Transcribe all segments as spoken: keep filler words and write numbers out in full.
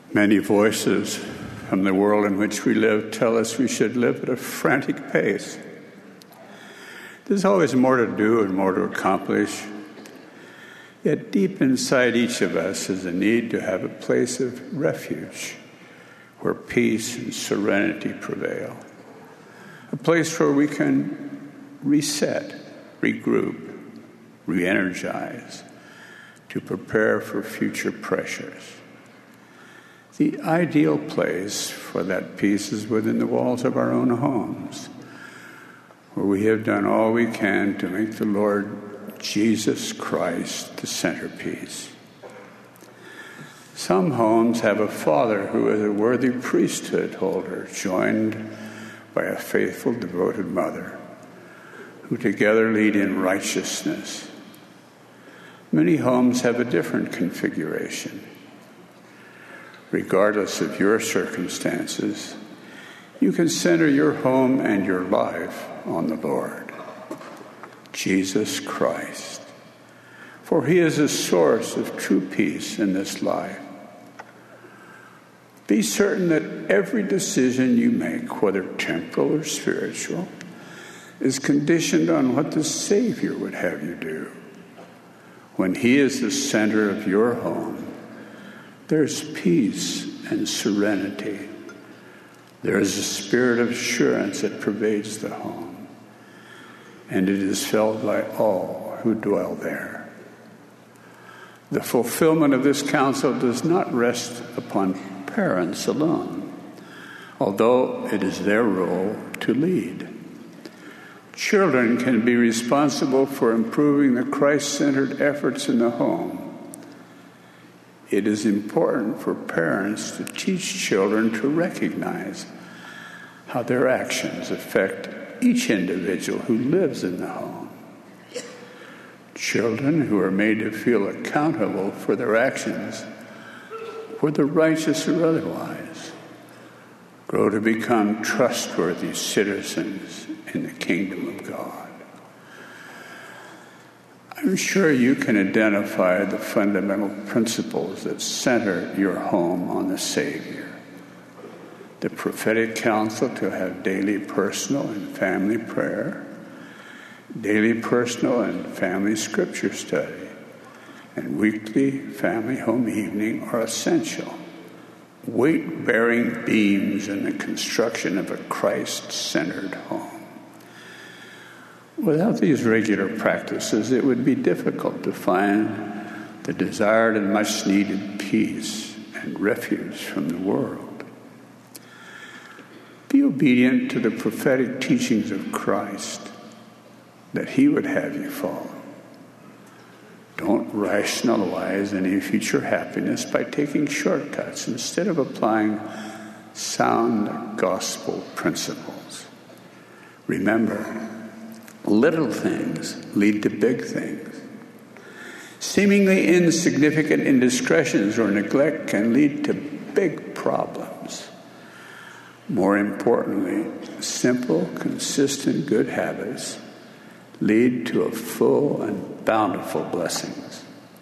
Many voices from the world in which we live tell us we should live at a frantic pace. There's always more to do and more to accomplish. Yet deep inside each of us is a need to have a place of refuge where peace and serenity prevail. A place where we can reset, regroup, re-energize to prepare for future pressures. The ideal place for that peace is within the walls of our own homes, where we have done all we can to make the Lord Jesus Christ the centerpiece. Some homes have a father who is a worthy priesthood holder, joined by a faithful, devoted mother, who together lead in righteousness. Many homes have a different configuration. Regardless of your circumstances, you can center your home and your life on the Lord, Jesus Christ, for he is the source of true peace in this life. Be certain that every decision you make, whether temporal or spiritual, is conditioned on what the Savior would have you do. When he is the center of your home, there's peace and serenity. There is a spirit of assurance that pervades the home, and it is felt by all who dwell there. The fulfillment of this counsel does not rest upon parents alone, although it is their role to lead. Children can be responsible for improving the Christ-centered efforts in the home. It is important for parents to teach children to recognize how their actions affect each individual who lives in the home. Children who are made to feel accountable for their actions, whether righteous or otherwise, grow to become trustworthy citizens in the kingdom of God. I'm sure you can identify the fundamental principles that center your home on the Savior. The prophetic counsel to have daily personal and family prayer, daily personal and family scripture study, and weekly family home evening are essential, weight-bearing beams in the construction of a Christ-centered home. Without these regular practices, it would be difficult to find the desired and much-needed peace and refuge from the world. Be obedient to the prophetic teachings of Christ that he would have you follow. Don't rationalize any future happiness by taking shortcuts instead of applying sound gospel principles. Remember, little things lead to big things. Seemingly insignificant indiscretions or neglect can lead to big problems. More importantly, simple, consistent good habits lead to a full and bountiful blessings.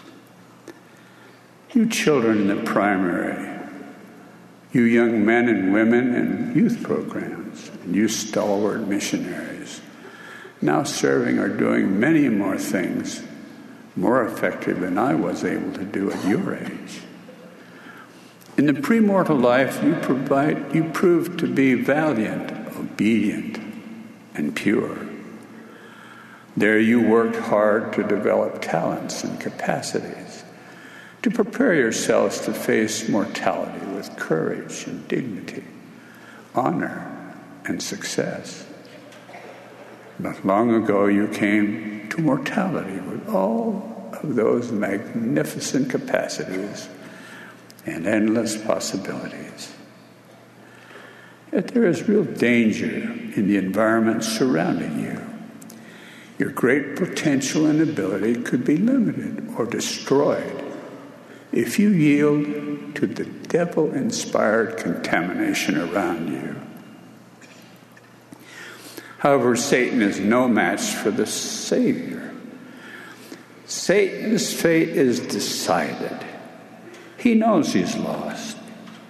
You children in the primary, you young men and women in youth programs, and you stalwart missionaries, now serving or doing many more things more effective than I was able to do at your age. In the premortal life, you provide, you proved to be valiant, obedient, and pure. There you worked hard to develop talents and capacities, to prepare yourselves to face mortality with courage and dignity, honor and success. Not long ago, you came to mortality with all of those magnificent capacities and endless possibilities. Yet there is real danger in the environment surrounding you. Your great potential and ability could be limited or destroyed if you yield to the devil-inspired contamination around you. However, Satan is no match for the Savior. Satan's fate is decided. He knows he's lost.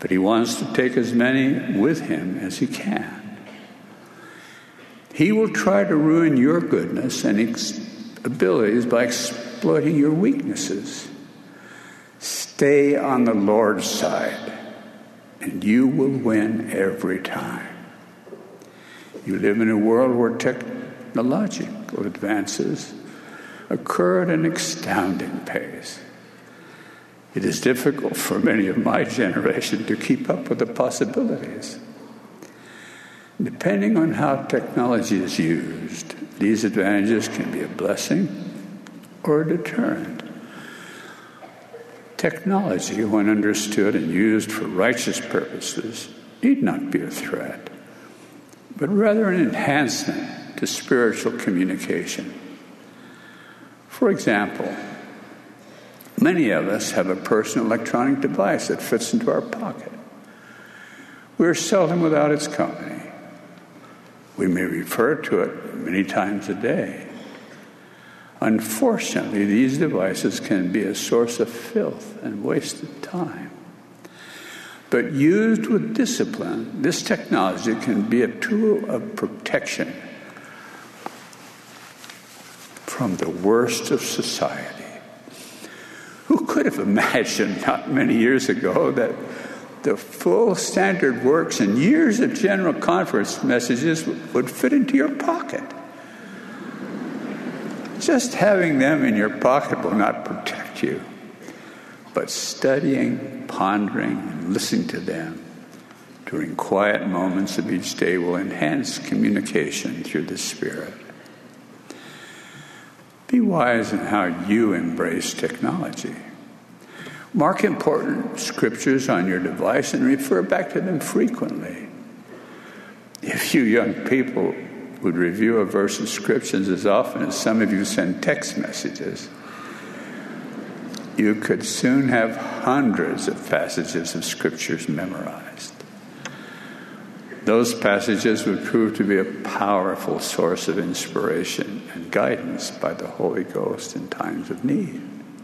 but he wants to take as many with him as he can. He will try to ruin your goodness and ex- abilities by exploiting your weaknesses. Stay on the Lord's side, and you will win every time. You live in a world where technological advances occur at an astounding pace. It is difficult for many of my generation to keep up with the possibilities. Depending on how technology is used, these advantages can be a blessing or a deterrent. Technology, when understood and used for righteous purposes, need not be a threat, but rather an enhancement to spiritual communication. For example, many of us have a personal electronic device that fits into our pocket. We are seldom without its company. We may refer to it many times a day. Unfortunately, these devices can be a source of filth and wasted time. But used with discipline, this technology can be a tool of protection from the worst of society. Who could have imagined not many years ago that the full standard works and years of general conference messages would fit into your pocket? Just having them in your pocket will not protect you, but studying, pondering, and listening to them during quiet moments of each day will enhance communication through the Spirit. Be wise in how you embrace technology. Mark important scriptures on your device and refer back to them frequently. If you young people would review a verse of scriptures as often as some of you send text messages, you could soon have hundreds of passages of scriptures memorized. Those passages would prove to be a powerful source of inspiration and guidance by the Holy Ghost in times of need.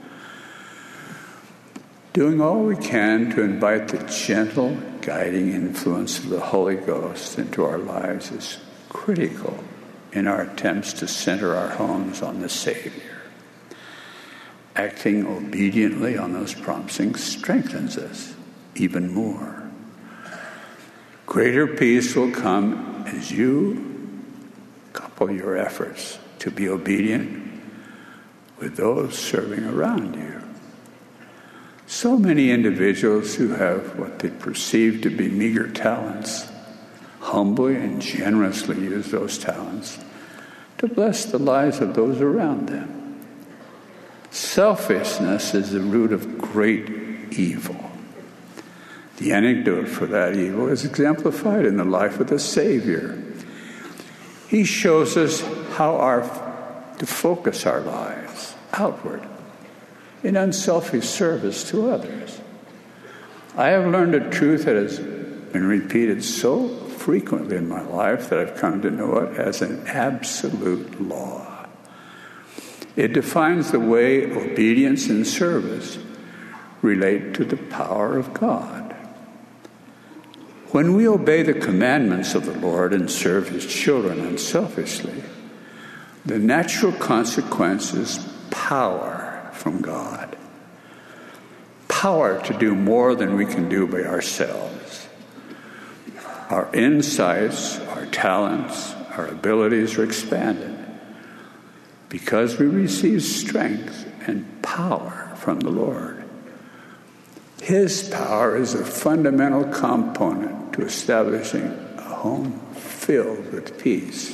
Doing all we can to invite the gentle, guiding influence of the Holy Ghost into our lives is critical in our attempts to center our homes on the Savior. Acting obediently on those promptings strengthens us even more. Greater peace will come as you couple your efforts to be obedient with those serving around you. So many individuals who have what they perceive to be meager talents humbly and generously use those talents to bless the lives of those around them. Selfishness is the root of great evil. The antidote for that evil is exemplified in the life of the Savior. He shows us how our, to focus our lives outward in unselfish service to others. I have learned a truth that has been repeated so frequently in my life that I've come to know it as an absolute law. It defines the way obedience and service relate to the power of God. When we obey the commandments of the Lord and serve His children unselfishly, the natural consequence is power from God. Power to do more than we can do by ourselves. Our insights, our talents, our abilities are expanded because we receive strength and power from the Lord. His power is a fundamental component to establishing a home filled with peace.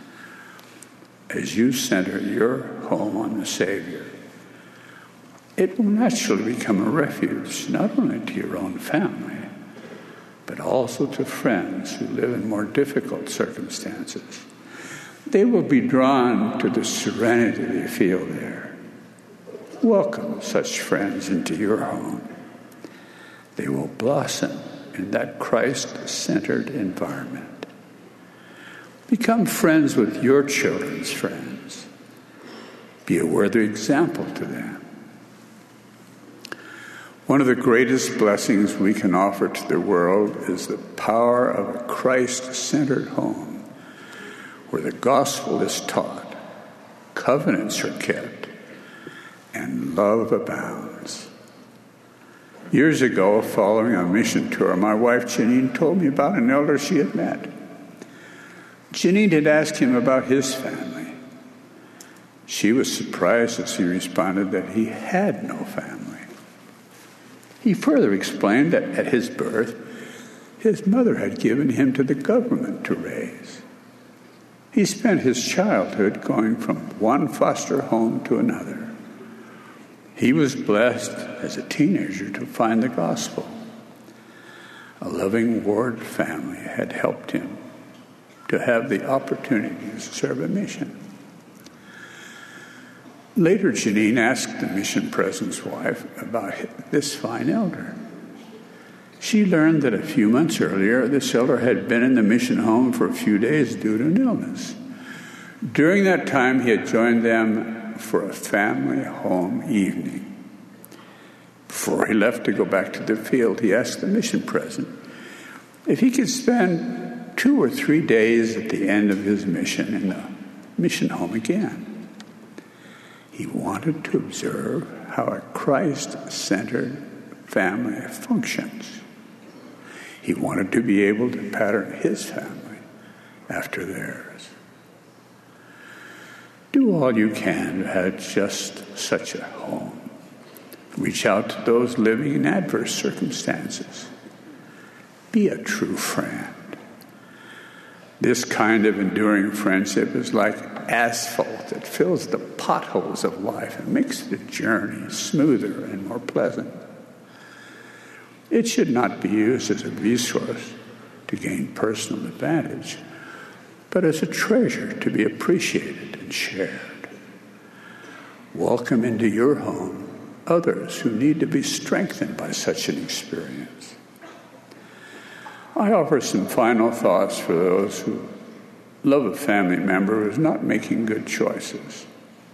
As you center your home on the Savior, it will naturally become a refuge, not only to your own family, but also to friends who live in more difficult circumstances. They will be drawn to the serenity they feel there. Welcome such friends into your home. They will blossom in that Christ-centered environment. Become friends with your children's friends. Be a worthy example to them. One of the greatest blessings we can offer to the world is the power of a Christ-centered home where the gospel is taught, covenants are kept, and love abounds. Years ago, following a mission tour, my wife Janine told me about an elder she had met. Janine had asked him about his family. She was surprised as he responded that he had no family. He further explained that at his birth, his mother had given him to the government to raise. He spent his childhood going from one foster home to another. He was blessed as a teenager to find the gospel. A loving ward family had helped him to have the opportunity to serve a mission. Later, Janine asked the mission president's wife about this fine elder. She learned that a few months earlier, this elder had been in the mission home for a few days due to an illness. During that time, he had joined them for a family home evening. Before he left to go back to the field, he asked the mission president if he could spend two or three days at the end of his mission in the mission home again. He wanted to observe how a Christ-centered family functions. He wanted to be able to pattern his family after theirs. Do all you can to have just such a home. Reach out to those living in adverse circumstances. Be a true friend. This kind of enduring friendship is like asphalt that fills the potholes of life and makes the journey smoother and more pleasant. It should not be used as a resource to gain personal advantage, but as a treasure to be appreciated and shared. Welcome into your home others who need to be strengthened by such an experience. I offer some final thoughts for those who love a family member who is not making good choices.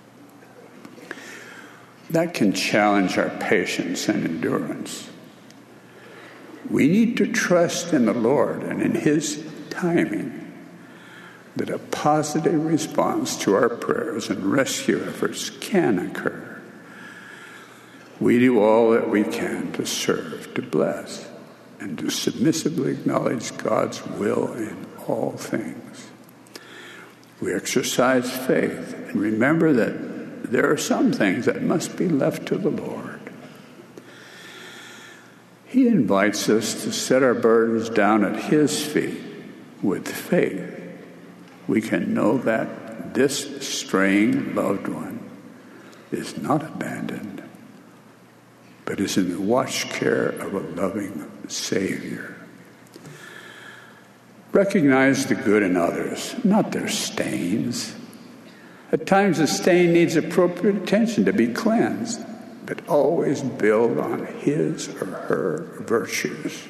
That can challenge our patience and endurance. We need to trust in the Lord and in His timing that a positive response to our prayers and rescue efforts can occur. We do all that we can to serve, to bless, and to submissively acknowledge God's will in all things. We exercise faith and remember that there are some things that must be left to the Lord. He invites us to set our burdens down at His feet with faith. We can know that this straying loved one is not abandoned, but is in the watch care of a loving Savior. Recognize the good in others, not their stains. At times a stain needs appropriate attention to be cleansed, but always build on his or her virtues.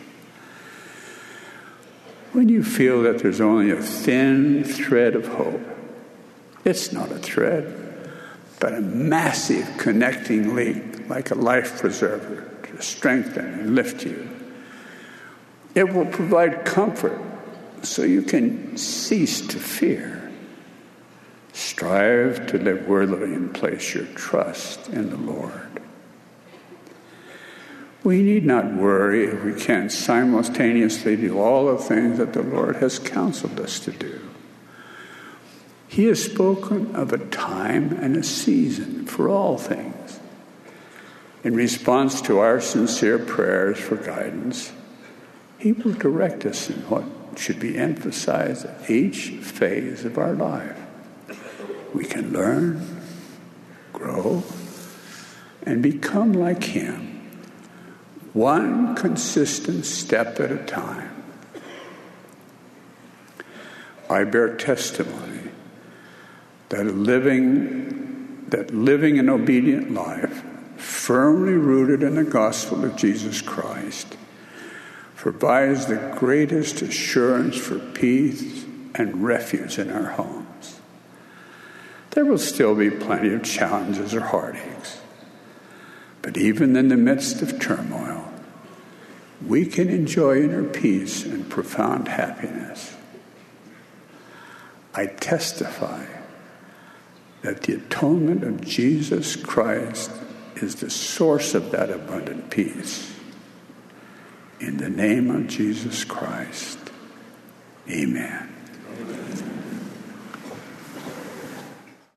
When you feel that there's only a thin thread of hope, it's not a thread, but a massive connecting link, like a life preserver, to strengthen and lift you. It will provide comfort so you can cease to fear. Strive to live worthily and place your trust in the Lord. We need not worry if we can't simultaneously do all the things that the Lord has counseled us to do. He has spoken of a time and a season for all things. In response to our sincere prayers for guidance, He will direct us in what should be emphasized at each phase of our life. We can learn, grow, and become like Him, one consistent step at a time. I bear testimony that living, that living an obedient life, firmly rooted in the gospel of Jesus Christ, provides the greatest assurance for peace and refuge in our homes. There will still be plenty of challenges or heartaches, But even in the midst of turmoil, we can enjoy inner peace and profound happiness. I testify that the atonement of Jesus Christ is the source of that abundant peace. In the name of Jesus Christ, amen.